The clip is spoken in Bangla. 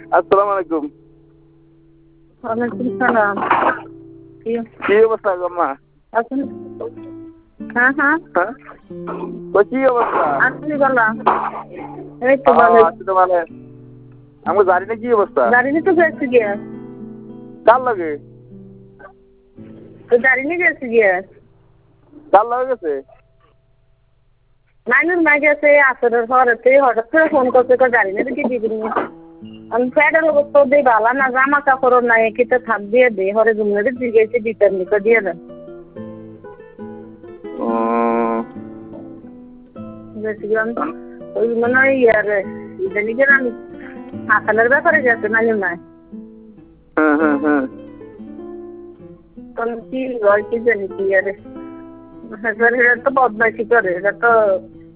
আসসালামু আলাইকুম। ওয়ালাইকুম সালাম। কি অবস্থা আম্মা? আপনি? হ্যাঁ হ্যাঁ, হ্যাঁ কি অবস্থা? আপনি বলা। এই তো ভালো। আছি তো ভালো। আমি জানি না কি অবস্থা। গাড়ি নিতে গেছি গিয়া। কার লাগে? তো গাড়ি নিয়ে গেছি গিয়া। কার লাগে গেছে? নাইনুর মা গেছে আসরের ঘরেতে হঠাৎ করে ফোন করছে গাড়ি নিয়ে কি দিবি। আমি প্যাডের অবস্থা দিয়ে ভালো না, জামা কাপড় নাই, কিতে থাক দিয়ে দে হরে জুমনে দিয়েছে দিতার নিকো দিয়ে দেন। গেছিলাম ওই মনে হয় ইয়ারে ইদানি গেলাম হাসানের ব্যাপারে গেছে নাইনুর মা। তখন কি হয় কি জানি কি আরে, তো বদমাইশি করে, এটা তো